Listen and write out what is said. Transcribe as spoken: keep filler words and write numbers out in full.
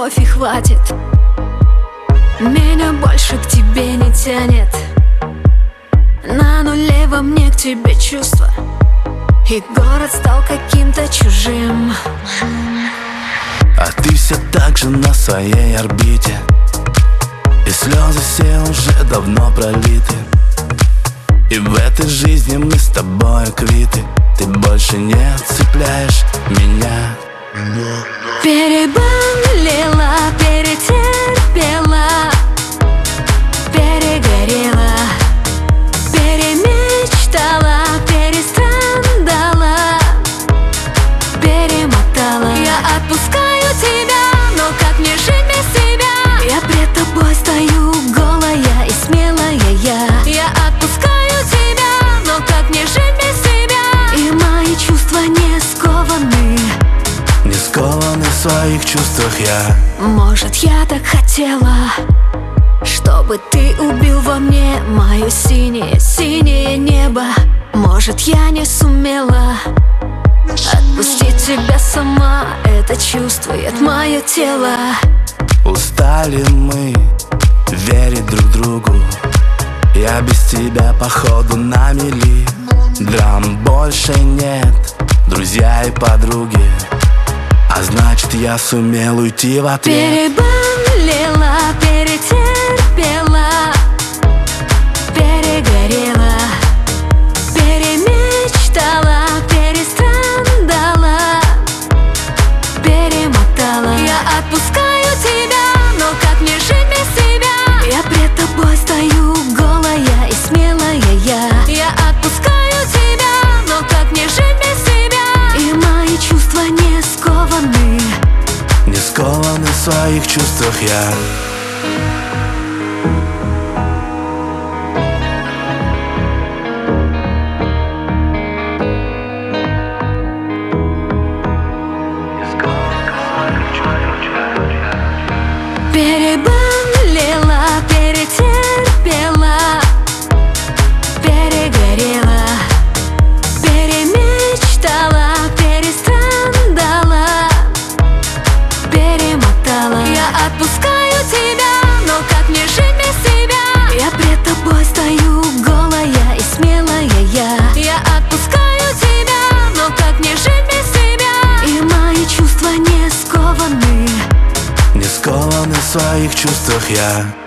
любовь и хватит. Меня больше к тебе не тянет. На нуле во мне к тебе чувства, и город стал каким-то чужим. А ты все так же на своей орбите, и слезы все уже давно пролиты. И в этой жизни мы с тобой квиты. Ты больше не цепляешь меня. Переболела, перетерпела, перегорела, перемечтала, перестрадала, перемотала. Я отпускаю тебя, но как мне жить без тебя? Я пред тобой стою, голая и смелая я. Я отпускаю тебя, но как мне жить без тебя? И мои чувства не скованы. Не скованы в своих чувствах я. Может, я так хотела, чтобы ты убил во мне мое синее, синее небо. Может, я не сумела отпустить тебя сама. Это чувствует мое тело. Устали мы верить друг другу. Я без тебя походу на мели. Драм больше нет, друзья и подруги. А значит, я сумел уйти в ответ. Переболела, перетерпела, перегорела, перемечтала, перестрадала, перемотала. Я отпускаю тебя, но как мне жить без тебя? Я пред тобой стою, голая и смелая я. Я отпускаю тебя, но как мне жить без тебя? И мои чувства не скованы. Не скованы в своих чувствах я. Переболела, перетерпела, перегорела, перемечтала, перестрадала, перемотала. Я отпускаю тебя, но как мне жить без тебя? Я пред тобой стою, голая и смелая я. Я отпускаю тебя, но как мне жить без тебя? И мои чувства не скованы. Не скованы в своих чувствах я.